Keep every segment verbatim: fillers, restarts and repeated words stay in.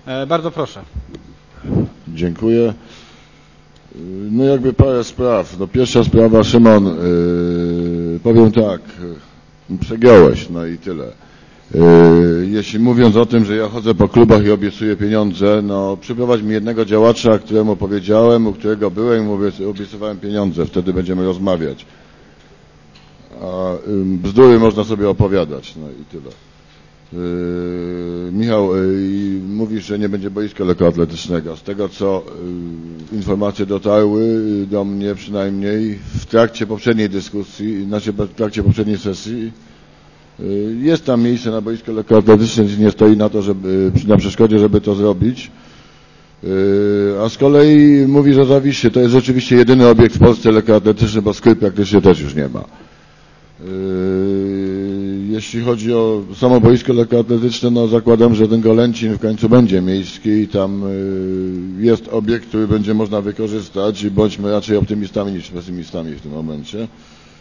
Bardzo proszę. Dziękuję. No jakby parę spraw. No pierwsza sprawa, Szymon, yy, powiem tak, przegiąłeś, no i tyle. Yy, jeśli mówiąc o tym, że ja chodzę po klubach i obiecuję pieniądze, no przyprowadź mi jednego działacza, któremu powiedziałem, u którego byłem i obiecywałem pieniądze, wtedy będziemy rozmawiać. A yy, bzdury można sobie opowiadać, no i tyle. Yy, Michał, yy, mówisz, że nie będzie boiska lekkoatletycznego. Z tego, co yy, informacje dotarły do mnie przynajmniej w trakcie poprzedniej dyskusji, znaczy w trakcie poprzedniej sesji, yy, jest tam miejsce na boisko lekkoatletyczne, gdzie nie stoi na to, żeby, na przeszkodzie, żeby to zrobić. Yy, a z kolei mówi, że Zawiszy to jest rzeczywiście jedyny obiekt w Polsce lekkoatletyczny, bo Skry praktycznie też już nie ma. Jeśli chodzi o samo boisko lekkoatletyczne, no zakładam, że ten Golęcin w końcu będzie miejski i tam jest obiekt, który będzie można wykorzystać i bądźmy raczej optymistami niż pesymistami w tym momencie.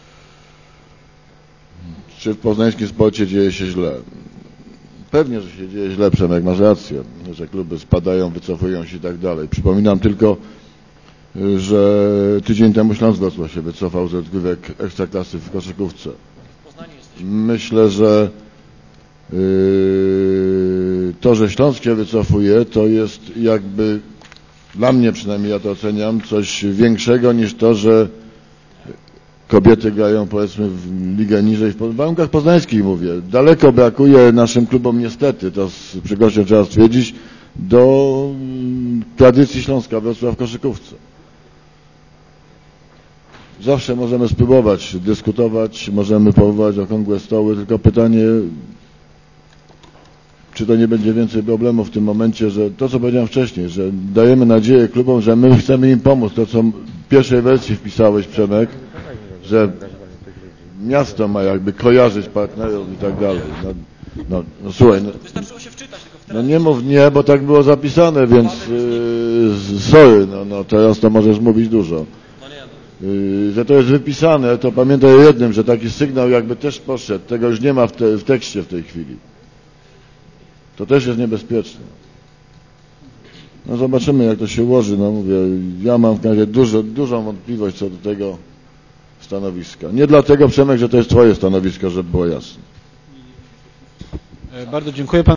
Czy w poznańskim sporcie dzieje się źle? Pewnie, że się dzieje źle, Przemek, masz rację, że kluby spadają, wycofują się i tak dalej. Przypominam tylko, że tydzień temu Śląsk Wrocław się wycofał z rozgrywek ekstraklasy w koszykówce. Myślę, że yy, to, że Śląsk się wycofuje, to jest jakby, dla mnie przynajmniej ja to oceniam, coś większego niż to, że kobiety grają powiedzmy w ligę niżej, w warunkach poznańskich mówię. Daleko brakuje naszym klubom niestety, to z przykrością trzeba stwierdzić, do tradycji Śląska Wrocław w koszykówce. Zawsze możemy spróbować dyskutować, możemy powołać okrągłe stoły, tylko pytanie, czy to nie będzie więcej problemów w tym momencie, że to, co powiedziałem wcześniej, że dajemy nadzieję klubom, że my chcemy im pomóc. To, co w pierwszej wersji wpisałeś, Przemek, że miasto ma jakby kojarzyć partnerów i tak dalej. No, no, no słuchaj, no, no nie mów nie, bo tak było zapisane, więc yy, sorry, no, no teraz to możesz mówić dużo. Yy, że to jest wypisane, to pamiętaj o jednym, że taki sygnał jakby też poszedł, tego już nie ma w, te, w tekście w tej chwili. To też jest niebezpieczne. No zobaczymy, jak to się ułoży, no mówię, ja mam w razie dużo, dużą wątpliwość co do tego stanowiska. Nie dlatego, Przemek, że to jest twoje stanowisko, żeby było jasne. Bardzo dziękuję. Pan